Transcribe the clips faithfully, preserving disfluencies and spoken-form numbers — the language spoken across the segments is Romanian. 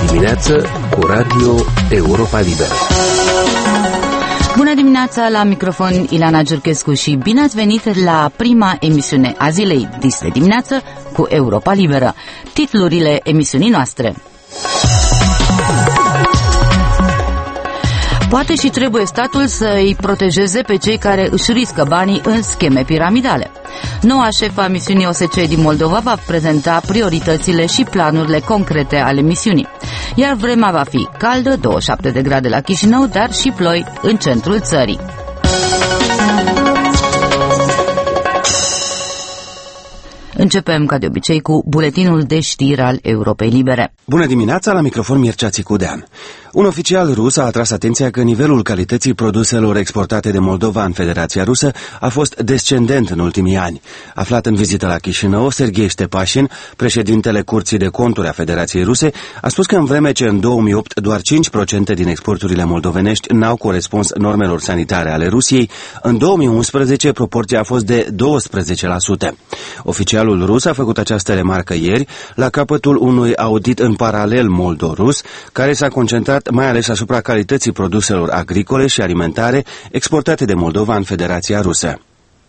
dimineață cu Radio Europa Liberă. Bună dimineața, la microfon Ileana Giurchescu și bine ați venit la prima emisiune a zilei dis de dimineață cu Europa Liberă. Titlurile emisiunii noastre: poate și trebuie statul să îi protejeze pe cei care își riscă banii în scheme piramidale. Noua șefă a misiunii O S C E din Moldova va prezenta prioritățile și planurile concrete ale misiunii. Iar vremea va fi caldă, douăzeci și șapte de grade la Chișinău, dar și ploi în centrul țării. Începem, ca de obicei, cu buletinul de știri al Europei Libere. Bună dimineața, la microfon Mircea Țicudean. Un oficial rus a atras atenția că nivelul calității produselor exportate de Moldova în Federația Rusă a fost descendent în ultimii ani. Aflat în vizită la Chișinău, Serghei Ștepașin, președintele Curții de Conturi a Federației Ruse, a spus că în vreme ce în două mii opt doar cinci la sută din exporturile moldovenești n-au corespuns normelor sanitare ale Rusiei, în două mii unsprezece proporția a fost de douăsprezece la sută. Oficialul rus a făcut această remarcă ieri, la capătul unui audit în paralel moldo-rus, care s-a concentrat mai ales asupra calității produselor agricole și alimentare exportate de Moldova în Federația Rusă.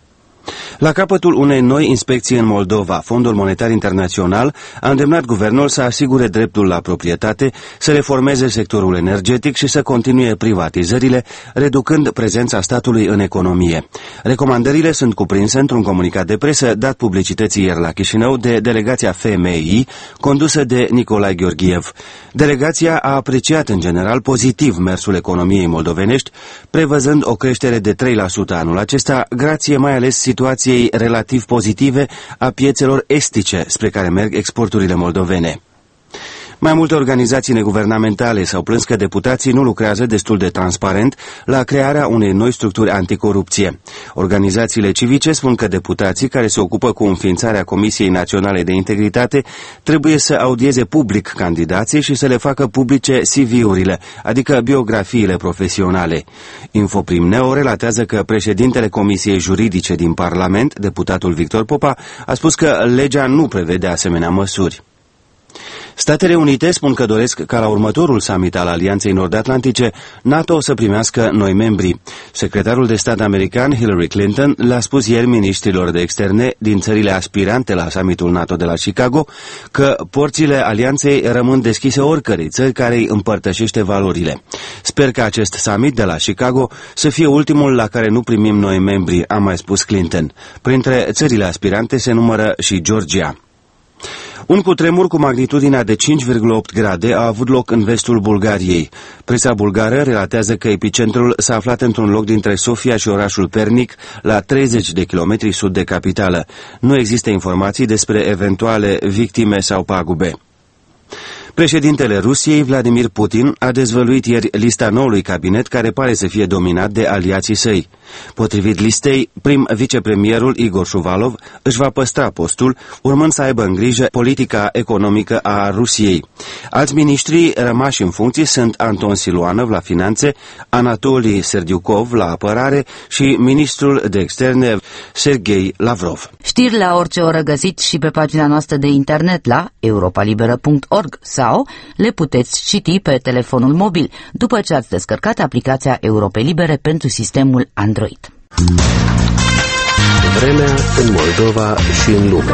La capătul unei noi inspecții în Moldova, Fondul Monetar Internațional a îndemnat guvernul să asigure dreptul la proprietate, să reformeze sectorul energetic și să continue privatizările, reducând prezența statului în economie. Recomandările sunt cuprinse într-un comunicat de presă dat publicității ieri la Chișinău de delegația F M I, condusă de Nicolae Gheorghiev. Delegația a apreciat în general pozitiv mersul economiei moldovenești, prevăzând o creștere de trei la sută anul acesta, grație mai ales situației relativ pozitive a piețelor estice spre care merg exporturile moldovene. Mai multe organizații neguvernamentale s-au plâns că deputații nu lucrează destul de transparent la crearea unei noi structuri anticorupție. Organizațiile civice spun că deputații care se ocupă cu înființarea Comisiei Naționale de Integritate trebuie să audieze public candidații și să le facă publice C V-urile, adică biografiile profesionale. Infoprim Neo relatează că președintele Comisiei Juridice din Parlament, deputatul Victor Popa, a spus că legea nu prevede asemenea măsuri. Statele Unite spun că doresc ca la următorul summit al Alianței Nord-Atlantice NATO să primească noi membri. Secretarul de stat american Hillary Clinton le-a spus ieri miniștrilor de externe din țările aspirante la summitul NATO de la Chicago că porțile alianței rămân deschise oricărei țări care îi împărtășește valorile. Sper că acest summit de la Chicago să fie ultimul la care nu primim noi membri, a mai spus Clinton. Printre țările aspirante se numără și Georgia. Un cutremur cu magnitudinea de cinci virgulă opt grade a avut loc în vestul Bulgariei. Presa bulgară relatează că epicentrul s-a aflat într-un loc dintre Sofia și orașul Pernic, la treizeci de kilometri sud de capitală. Nu există informații despre eventuale victime sau pagube. Președintele Rusiei, Vladimir Putin, a dezvăluit ieri lista noului cabinet care pare să fie dominat de aliații săi. Potrivit listei, prim vicepremierul Igor Șuvalov își va păstra postul, urmând să aibă în grijă politica economică a Rusiei. Alți miniștri rămași în funcție sunt Anton Siluanov la finanțe, Anatolii Serdiukov la apărare și ministrul de externe Serghei Lavrov. Știri la orice oră găsiți și pe pagina noastră de internet la europa liberă punct org sau le puteți citi pe telefonul mobil după ce ați descărcat aplicația Europei Libere pentru sistemul Android. Vremea în Moldova și în lume.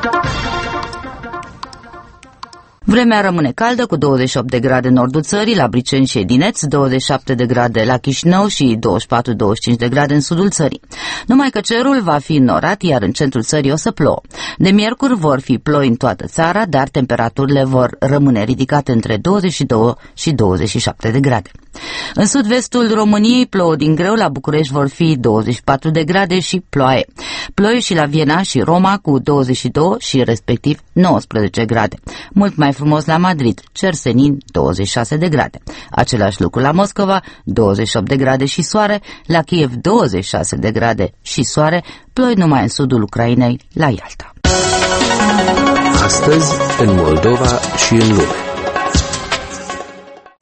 Vremea rămâne caldă cu douăzeci și opt de grade în nordul țării, la Briceni și Edineț, douăzeci și șapte de grade la Chișinău și douăzeci și patru douăzeci și cinci de grade în sudul țării. Numai că cerul va fi înnorat, iar în centrul țării o să plouă. De miercuri vor fi ploi în toată țara, dar temperaturile vor rămâne ridicate între douăzeci și doi și douăzeci și șapte de grade. În sud-vestul României plouă din greu, la București vor fi douăzeci și patru de grade și ploaie. Ploi și la Viena și Roma cu douăzeci și doi și respectiv nouăsprezece grade. Mult mai frumos la Madrid, cer senin douăzeci și șase de grade. Același lucru la Moscova, douăzeci și opt de grade și soare, la Kiev douăzeci și șase de grade și soare, ploi numai în sudul Ucrainei, la Ialta. Astăzi, în Moldova și în lume.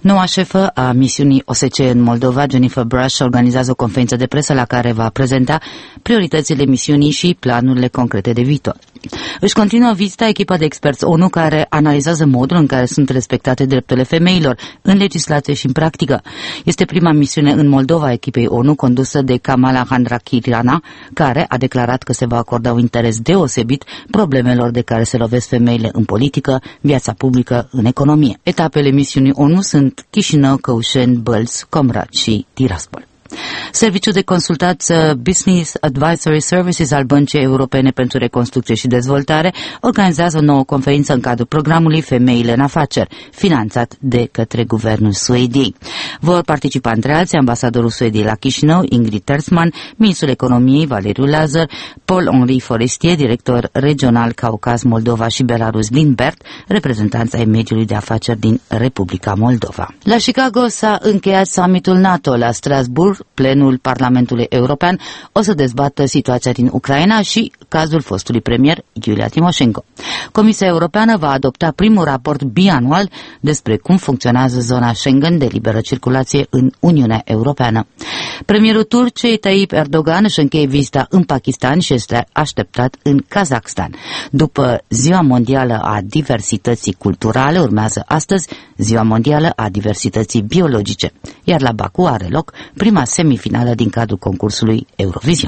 Noua șefă a misiunii O S C E în Moldova, Jennifer Brush, organizează o conferință de presă la care va prezenta prioritățile misiunii și planurile concrete de viitor. Își continuă vizita echipa de experți O N U care analizează modul în care sunt respectate drepturile femeilor în legislație și în practică. Este prima misiune în Moldova a echipei O N U condusă de Kamala Handrakirana, care a declarat că se va acorda un interes deosebit problemelor de care se lovesc femeile în politică, viața publică, în economie. Etapele misiunii O N U sunt Chișinău, Căușeni, Bălți, Comrat și Tiraspol. Serviciul de consultație Business Advisory Services al Băncii Europene pentru Reconstrucție și Dezvoltare organizează o nouă conferință în cadrul programului Femeile în Afaceri, finanțat de către guvernul Suediei. Vor participa între alții ambasadorul Suediei la Chișinău, Ingrid Tersman, ministrul economiei Valeriu Lazar, Paul-Henri Forestier, director regional Caucaz, Moldova și Belarus Lindbert, reprezentanți ai mediului de afaceri din Republica Moldova. La Chicago s-a încheiat summitul NATO. La Strasbourg, plenul Parlamentului European o să dezbată situația din Ucraina și cazul fostului premier Iulia Timoșenko. Comisia Europeană va adopta primul raport bianual despre cum funcționează zona Schengen de liberă circulație în Uniunea Europeană. Premierul Turciei Tayyip Erdogan își încheie vizita în Pakistan și este așteptat în Kazakhstan. După Ziua Mondială a Diversității Culturale, urmează astăzi Ziua Mondială a Diversității Biologice, iar la Baku are loc prima semifinală din cadrul concursului Eurovision.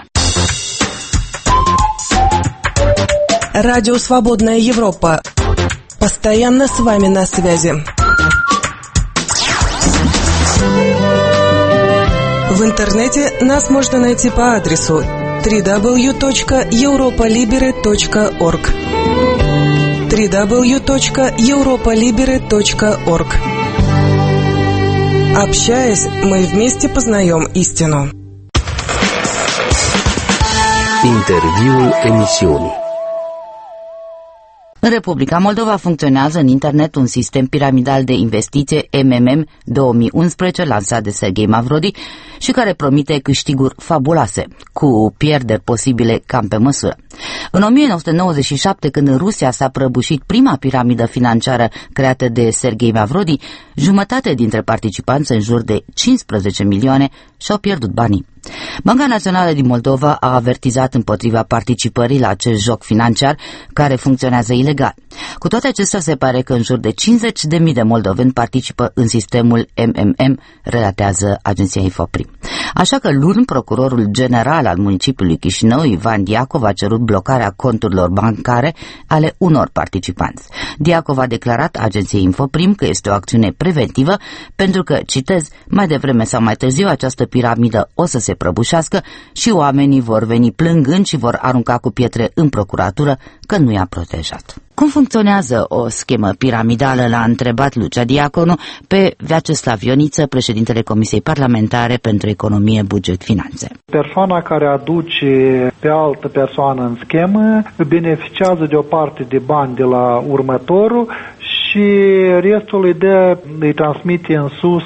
Радио «Свободная Европа». Постоянно с вами на связи. В интернете нас можно найти по адресу дабл ю дабл ю дабл ю точка европа либере точка орг дабл ю дабл ю дабл ю точка европа либере точка орг. Общаясь, мы вместе познаем истину. Interviul emisiunii. În Republica Moldova funcționează în internet un sistem piramidal de investiție M M M două mii unsprezece lansat de Serghei Mavrodi și care promite câștiguri fabuloase, cu pierderi posibile cam pe măsură. În o mie nouă sute nouăzeci și șapte, când în Rusia s-a prăbușit prima piramidă financiară creată de Serghei Mavrodi, jumătate dintre participanți, în jur de cincisprezece milioane, și-au pierdut banii. Banca Națională din Moldova a avertizat împotriva participării la acest joc financiar care funcționează ilegal. Cu toate acestea, se pare că în jur de cincizeci de mii de moldoveni participă în sistemul M M M, relatează agenția Infoprim. Așa că luni, procurorul general al municipiului Chișinău, Ivan Diacov, a cerut blocarea conturilor bancare ale unor participanți. Diacov a declarat agenției Infoprim că este o acțiune preventivă pentru că, citez, mai devreme sau mai târziu această piramidă o să se prăbușească și oamenii vor veni plângând și vor arunca cu pietre în procuratură că nu i-a protejat. Cum funcționează o schemă piramidală, l-a întrebat Lucia Diaconu pe Vyacheslav Ioniță, președintele Comisiei Parlamentare pentru Economie, Buget, Finanțe. Persoana care aduce pe altă persoană în schemă beneficiază de o parte de bani de la următorul și restul îi, dă, îi transmite în sus,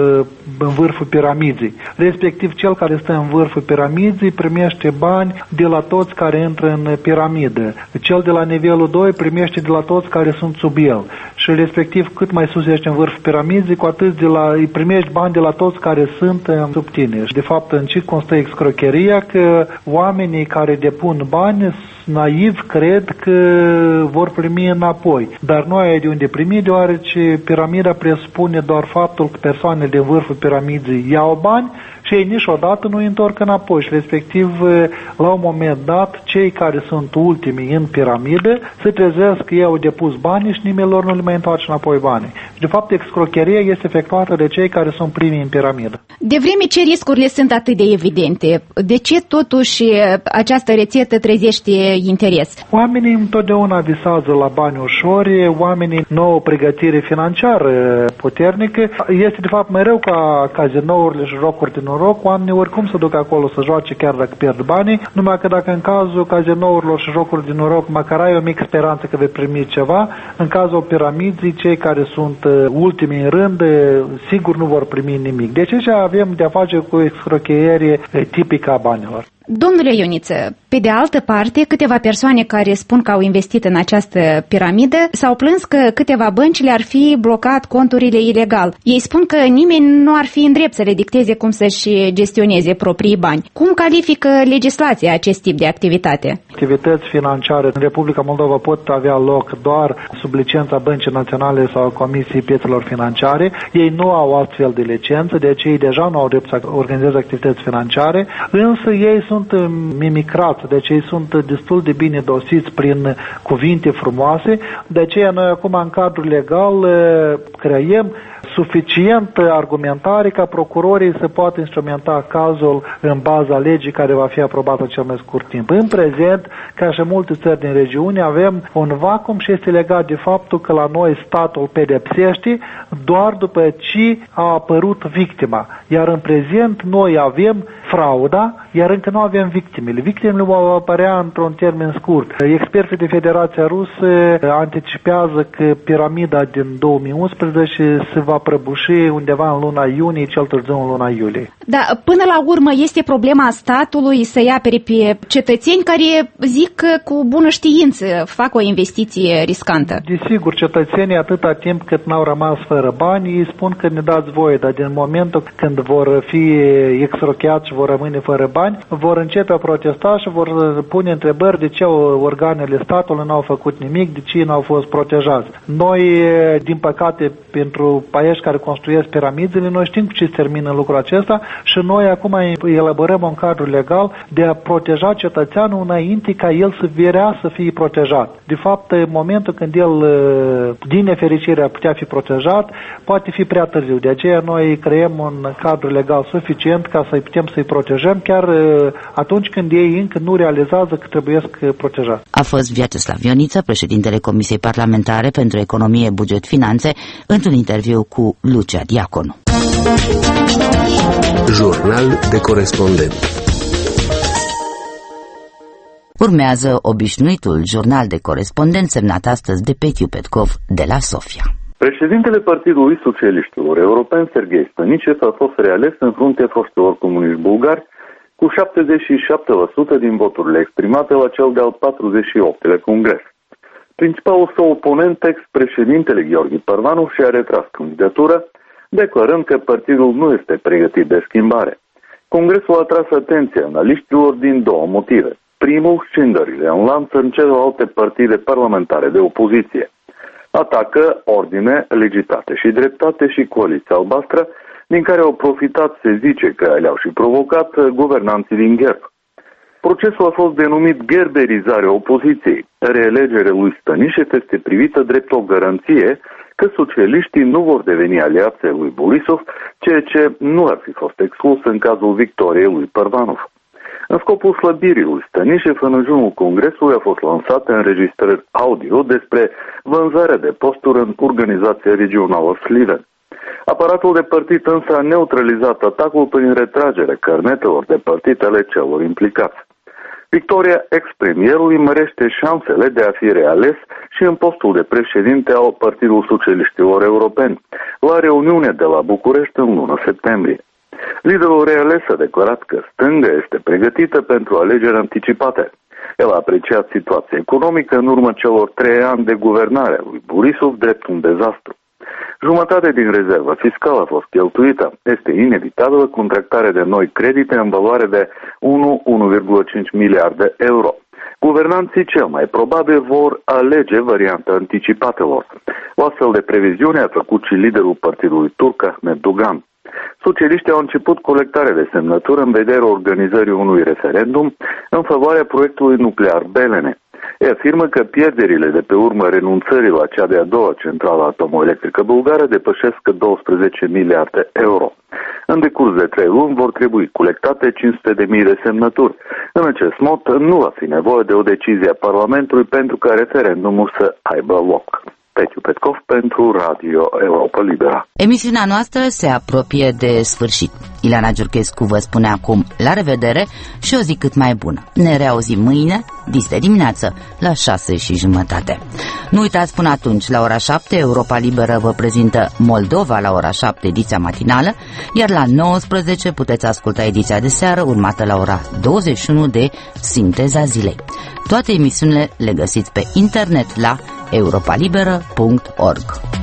în vârful piramidei. Respectiv, cel care stă în vârful piramidei primește bani de la toți care intră în piramidă. Cel de la nivelul doi primește de la toți care sunt sub el. Și respectiv, cât mai sus ești în vârful piramidei, cu atât de la, îi primești bani de la toți care sunt sub tine. Și de fapt, în ce constă excrocheria? Că oamenii care depun bani naiv cred că vor primi înapoi. Dar nu ai de unde primi, deoarece piramida presupune doar faptul că persoanele din vârful piramidei iau bani și ei niciodată nu îi întorc înapoi. Și respectiv, la un moment dat, cei care sunt ultimii în piramidă se trezesc că ei au depus banii și nimeni lor nu le mai întoarce înapoi banii. Și de fapt, excrocheria este efectuată de cei care sunt primii în piramidă. De vreme ce riscurile sunt atât de evidente, de ce totuși această rețetă trezește interes? Oamenii întotdeauna visează la bani ușori, oamenii nu au o pregătire financiară puternică. Este de fapt mai rău ca cazinourile și jocuri de noroc, oamenii oricum se duc acolo să joace chiar dacă pierd banii, numai că dacă în cazul cazinourilor și jocuri de noroc măcar ai o mică speranță că vei primi ceva, în cazul piramidii, cei care sunt ultimii în rând, sigur nu vor primi nimic. Deci aici avem de-a face cu o excrochierie tipică a banilor. Domnule Ioniță, pe de altă parte, câteva persoane care spun că au investit în această piramidă s-au plâns că câteva bănci le-ar fi blocat conturile ilegal. Ei spun că nimeni nu ar fi în drept să le dicteze cum să-și gestioneze proprii bani. Cum califică legislația acest tip de activitate? Activități financiare în Republica Moldova pot avea loc doar sub licența Băncii Naționale sau Comisiei Piețelor Financiare. Ei nu au astfel de licență, deci ei deja nu au drept să organizeze activități financiare, însă ei sunt mimicrați, deci ei sunt destul de bine dosiți prin cuvinte frumoase, de aceea noi acum în cadrul legal creăm suficient argumentare ca procurorii să poată instrumenta cazul în baza legii care va fi aprobată în cel mai scurt timp. În prezent, ca și multe țări din regiune, avem un vacuum și este legat de faptul că la noi statul pedepsește doar după ce a apărut victima. Iar în prezent noi avem frauda, iar încă nu avem victimele. Victimele vor apărea într-un termen scurt. Experții de Federația Rusă anticipează că piramida din două mii unsprezece se va prăbuși undeva în luna iunie, cel târziu în luna iulie. Da, până la urmă este problema statului să-i apere pe cetățeni care zic că cu bună știință fac o investiție riscantă. Desigur, cetățenii atâta timp cât n-au rămas fără bani, ei spun că ne dați voie, dar din momentul când vor fi exrochiați și vor rămâne fără bani, vor începe a protesta și vor pune întrebări de ce organele statului n-au făcut nimic, de ce n-au fost protejați. Noi, din păcate, pentru paiești care construiesc piramidele, noi știm cu ce se termină lucrul acesta și noi acum elaborăm un cadru legal de a proteja cetățeanul înainte ca el să vrea să fie protejat. De fapt, în momentul când el, din nefericire, ar putea fi protejat, poate fi prea târziu. De aceea noi creăm un cadru legal suficient ca să putem să-i protejăm chiar atunci când ei încă nu realizează că trebuie să protejați. A fost Vyacheslav Ioniță, președintele Comisiei Parlamentare pentru Economie, Buget, Finanțe, într-un interviu cu Lucia Diaconu. Jurnal de corespondent. Urmează obișnuitul jurnal de corespondent semnat astăzi de Petiu Petkov de la Sofia. Președintele Partidului Socialiștilor Europeni, Serghei Stănicev, a fost reales în fruntea foștilor comuniști bulgari cu șaptezeci și șapte la sută din voturile exprimate la cel de-al patruzeci și optulea congres. Principalul său oponent, ex-președintele Gheorghe Părvanov, și-a retras candidatura, declarând că partidul nu este pregătit de schimbare. Congresul a tras atenția analiștilor din două motive. Primul, scindările în lanț în celelalte partide parlamentare de opoziție. Atacă ordine, legitate și dreptate și coaliția albastră, din care au profitat, se zice că le-au și provocat guvernanții din Gherb. Procesul a fost denumit gerberizarea opoziției. Reelegerea lui Stănișev este privită drept o garanție că socialiștii nu vor deveni aliații lui Borisov, ceea ce nu ar fi fost exclus în cazul victoriei lui Părvanov. În scopul slăbirii lui Stănișev, în ajunul Congresului a fost lansată înregistrări audio despre vânzarea de posturi în organizația regională Sliven. Aparatul de partid însă a neutralizat atacul prin retragerea carnetelor de partid ale celor implicați. Victoria ex-premierului mărește șansele de a fi reales și în postul de președinte al Partidului Socialiștilor Europeni, la reuniune de la București în luna septembrie. Liderul reales a declarat că stânga este pregătită pentru alegeri anticipate. El a apreciat situația economică în urma celor trei ani de guvernare a lui Borisov drept un dezastru. Jumătate din rezerva fiscală a fost cheltuită. Este inevitabilă contractarea de noi credite în valoare de unu virgulă cinci miliarde euro. Guvernanții cel mai probabil vor alege varianta anticipatelor. O astfel de previziune a făcut și liderul partidului turc, Ahmed Dugan. Socialiștii au început colectarea de semnături în vederea organizării unui referendum în favoarea proiectului nuclear Belene. Ei afirmă că pierderile de pe urmă renunțării la cea de-a doua centrală atomoelectrică bulgară depășesc douăsprezece miliarde euro. În decurs de trei luni vor trebui colectate cinci sute de mii de semnături. În acest mod nu va fi nevoie de o decizie a Parlamentului pentru ca referendumul să aibă loc. Petiu Petkov pentru Radio Europa Liberă. Emisiunea noastră se apropie de sfârșit. Ileana Giurchescu vă spune acum la revedere și o zi cât mai bună. Ne reauzim mâine, dis de dimineață, la șase și jumătate. Nu uitați, până atunci, la ora șapte, Europa Liberă vă prezintă Moldova la ora șapte, ediția matinală, iar la nouăsprezece puteți asculta ediția de seară, urmată la ora douăzeci și unu de Sinteza Zilei. Toate emisiunile le găsiți pe internet la europa liberă punct org.